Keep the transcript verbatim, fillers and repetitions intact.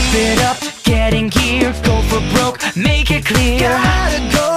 it up, get in gear, go for broke, make it clear. Gotta go